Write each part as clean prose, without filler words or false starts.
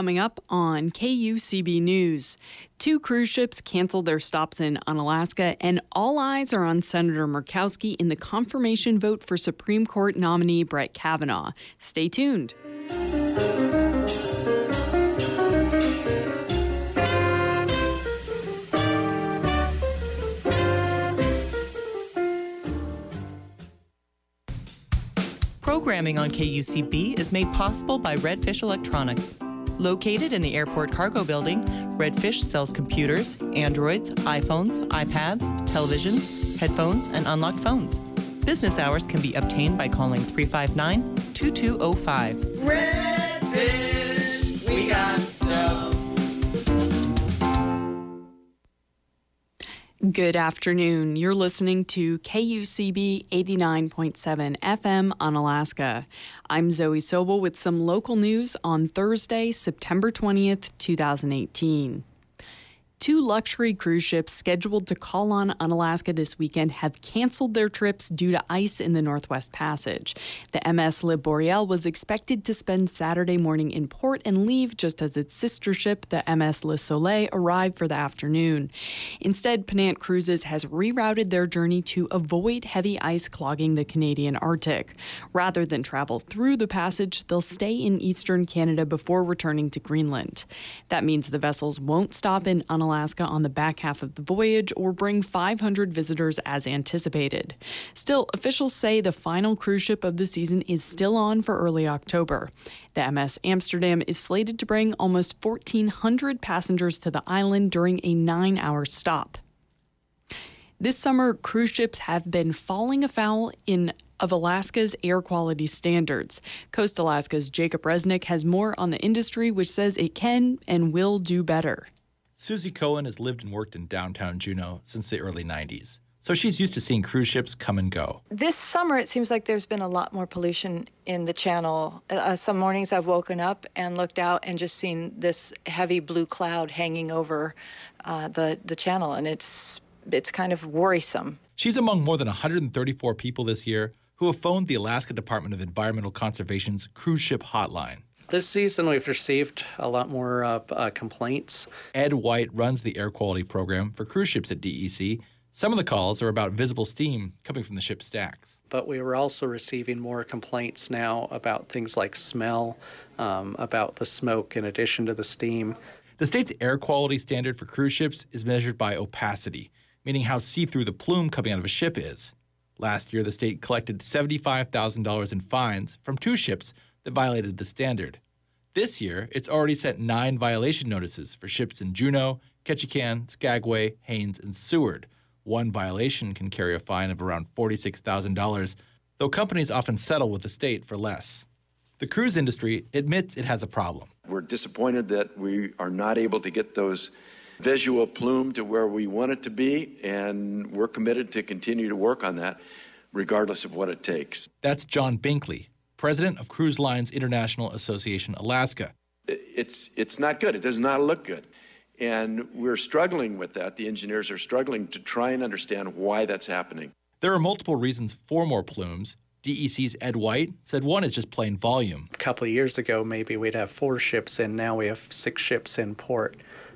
Coming up on KUCB News, 2 cruise ships canceled their stops in Unalaska, and all eyes are on Senator Murkowski in the confirmation vote for Supreme Court nominee Brett Kavanaugh. Stay tuned. Programming on KUCB is made possible by Redfish Electronics. Located in the Airport Cargo Building, Redfish sells computers, Androids, iPhones, iPads, televisions, headphones, and unlocked phones. Business hours can be obtained by calling 359-2205. Redfish, we got stuff. Good afternoon. You're listening to KUCB 89.7 FM Unalaska. I'm Zoe Sobel with some local news on Thursday, September 20th, 2018. 2 luxury cruise ships scheduled to call on Unalaska this weekend have canceled their trips due to ice in the Northwest Passage. The MS Le Boreal was expected to spend Saturday morning in port and leave just as its sister ship, the MS Le Soleil, arrived for the afternoon. Instead, Penant Cruises has rerouted their journey to avoid heavy ice clogging the Canadian Arctic. Rather than travel through the passage, they'll stay in eastern Canada before returning to Greenland. That means the vessels won't stop in Unalaska on the back half of the voyage or bring 500 visitors as anticipated. Still, officials say the final cruise ship of the season is still on for early October. The MS Amsterdam is slated to bring almost 1,400 passengers to the island during a 9-hour stop. This summer, cruise ships have been falling afoul of Alaska's air quality standards. Coast Alaska's Jacob Resnick has more on the industry, which says it can and will do better. Susie Cohen has lived and worked in downtown Juneau since the early 90s, so she's used to seeing cruise ships come and go. This summer, it seems like there's been a lot more pollution in the channel. Some mornings I've woken up and looked out and just seen this heavy blue cloud hanging over the channel, and it's kind of worrisome. She's among more than 134 people this year who have phoned the Alaska Department of Environmental Conservation's cruise ship hotline. This season, we've received a lot more complaints. Ed White runs the air quality program for cruise ships at DEC. Some of the calls are about visible steam coming from the ship's stacks. But we were also receiving more complaints now about things like smell, about the smoke in addition to the steam. The state's air quality standard for cruise ships is measured by opacity, meaning how see-through the plume coming out of a ship is. Last year, the state collected $75,000 in fines from 2 ships that violated the standard. This year, it's already sent 9 violation notices for ships in Juneau, Ketchikan, Skagway, Haines, and Seward. 1 violation can carry a fine of around $46,000, though companies often settle with the state for less. The cruise industry admits it has a problem. We're disappointed that we are not able to get those visual plume to where we want it to be, and we're committed to continue to work on that, regardless of what it takes. That's John Binkley, president of Cruise Lines International Association Alaska. It's not good. It does not look good. And we're struggling with that. The engineers are struggling to try and understand why that's happening. There are multiple reasons for more plumes. DEC's Ed White said one is just plain volume. A couple of years ago, maybe we'd have 4 ships in. Now we have 6 ships in port.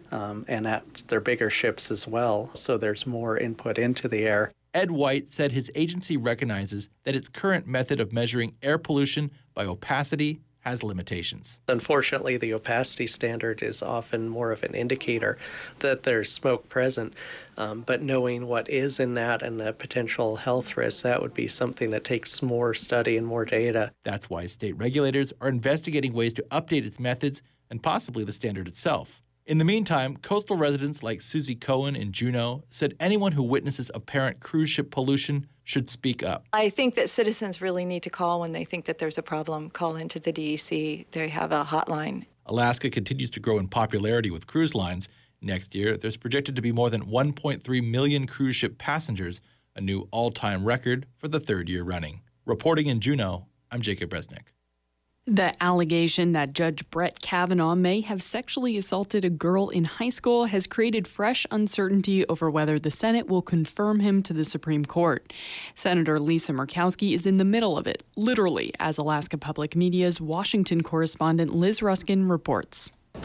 And they're bigger ships as well, so there's more input into the air. Ed White said his agency recognizes that its current method of measuring air pollution by opacity has limitations. Unfortunately, the opacity standard is often more of an indicator that there's smoke present, but knowing what is in that and the potential health risks, that would be something that takes more study and more data. That's why state regulators are investigating ways to update its methods and possibly the standard itself. In the meantime, coastal residents like Susie Cohen in Juneau said anyone who witnesses apparent cruise ship pollution should speak up. I think that citizens really need to call when they think that there's a problem. Call into the DEC. They have a hotline. Alaska continues to grow in popularity with cruise lines. Next year, there's projected to be more than 1.3 million cruise ship passengers, a new all-time record for the 3rd year running. Reporting in Juneau, I'm Jacob Resnick. The allegation that Judge Brett Kavanaugh may have sexually assaulted a girl in high school has created fresh uncertainty over whether the Senate will confirm him to the Supreme Court. Senator Lisa Murkowski is in the middle of it, literally, as Alaska Public Media's Washington correspondent Liz Ruskin reports.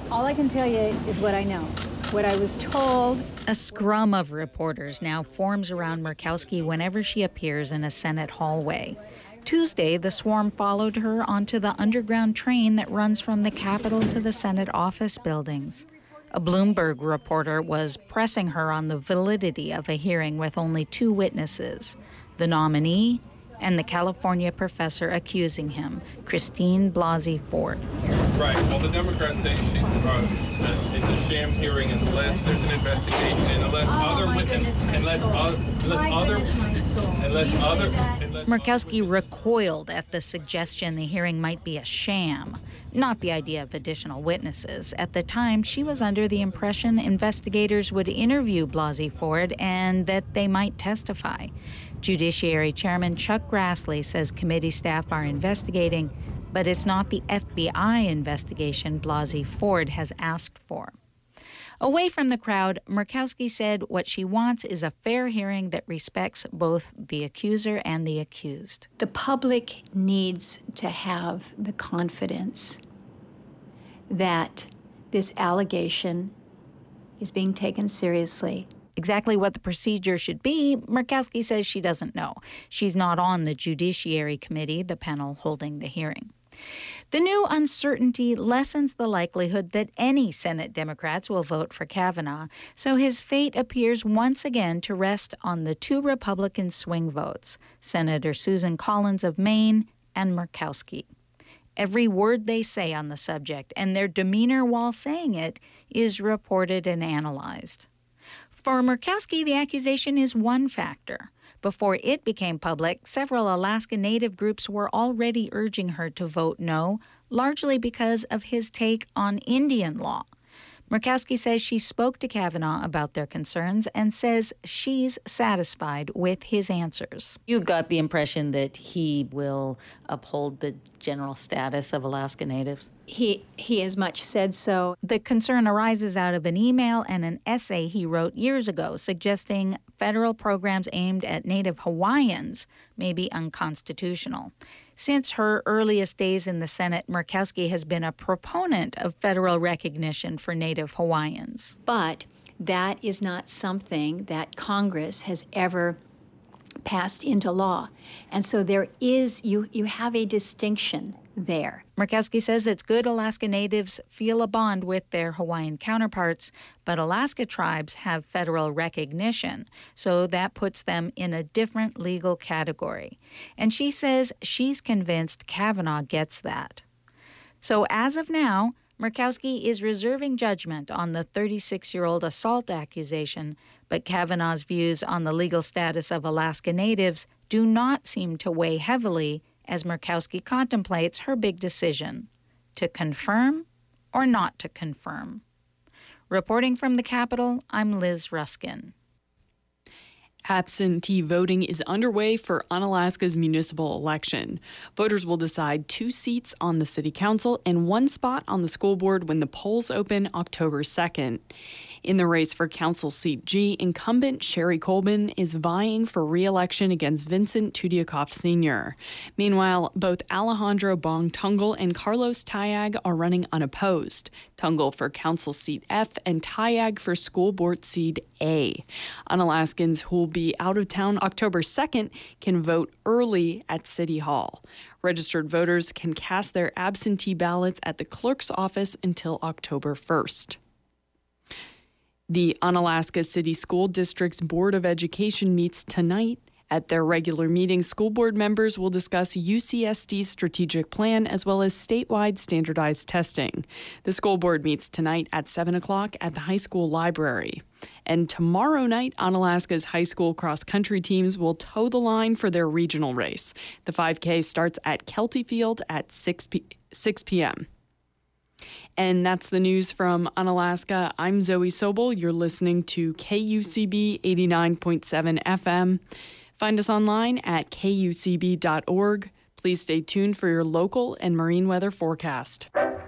All I can tell you is what I know, what I was told. A scrum of reporters now forms around Murkowski whenever she appears in a Senate hallway. Tuesday, the swarm followed her onto the underground train that runs from the Capitol to the Senate office buildings. A Bloomberg reporter was pressing her on the validity of a hearing with only 2 witnesses, the nominee and the California professor accusing him, Christine Blasey Ford. Right. Well, the Democrats say it's a sham hearing unless there's an investigation and unless Murkowski recoiled at the suggestion the hearing might be a sham, not the idea of additional witnesses. At the time, she was under the impression investigators would interview Blasey Ford and that they might testify. Judiciary Chairman Chuck Grassley says committee staff are investigating, but it's not the FBI investigation Blasey Ford has asked for. Away from the crowd, Murkowski said what she wants is a fair hearing that respects both the accuser and the accused. The public needs to have the confidence that this allegation is being taken seriously. Exactly what the procedure should be, Murkowski says she doesn't know. She's not on the Judiciary Committee, the panel holding the hearing. The new uncertainty lessens the likelihood that any Senate Democrats will vote for Kavanaugh, so his fate appears once again to rest on the 2 Republican swing votes, Senator Susan Collins of Maine and Murkowski. Every word they say on the subject and their demeanor while saying it is reported and analyzed. For Murkowski, the accusation is one factor. Before it became public, several Alaska Native groups were already urging her to vote no, largely because of his take on Indian law. Murkowski says she spoke to Kavanaugh about their concerns and says she's satisfied with his answers. You got the impression that he will uphold the general status of Alaska Natives? He has much said so. The concern arises out of an email and an essay he wrote years ago suggesting federal programs aimed at Native Hawaiians may be unconstitutional. Since her earliest days in the Senate, Murkowski has been a proponent of federal recognition for Native Hawaiians. But that is not something that Congress has ever passed into law. And so there is, you have a distinction there. Murkowski says it's good Alaska Natives feel a bond with their Hawaiian counterparts, but Alaska tribes have federal recognition, so that puts them in a different legal category. And she says she's convinced Kavanaugh gets that. So as of now, Murkowski is reserving judgment on the 36-year-old assault accusation, but Kavanaugh's views on the legal status of Alaska Natives do not seem to weigh heavily as Murkowski contemplates her big decision, to confirm or not to confirm. Reporting from the Capitol, I'm Liz Ruskin. Absentee voting is underway for Unalaska's municipal election. Voters will decide 2 seats on the city council and 1 spot on the school board when the polls open October 2nd. In the race for Council Seat G, incumbent Sherry Colbin is vying for re-election against Vincent Tudiakoff Sr. Meanwhile, both Alejandro Bong Tungal and Carlos Tayag are running unopposed, Tungal for Council Seat F and Tayag for School Board Seat A. Unalaskans who will be out of town October 2nd can vote early at City Hall. Registered voters can cast their absentee ballots at the clerk's office until October 1st. The Unalaska City School District's Board of Education meets tonight. At their regular meeting, school board members will discuss UCSD's strategic plan as well as statewide standardized testing. The school board meets tonight at 7 o'clock at the high school library. And tomorrow night, Unalaska's high school cross-country teams will toe the line for their regional race. The 5K starts at Kelty Field at 6 p.m. And that's the news from Unalaska. I'm Zoe Sobel. You're listening to KUCB 89.7 FM. Find us online at kucb.org. Please stay tuned for your local and marine weather forecast.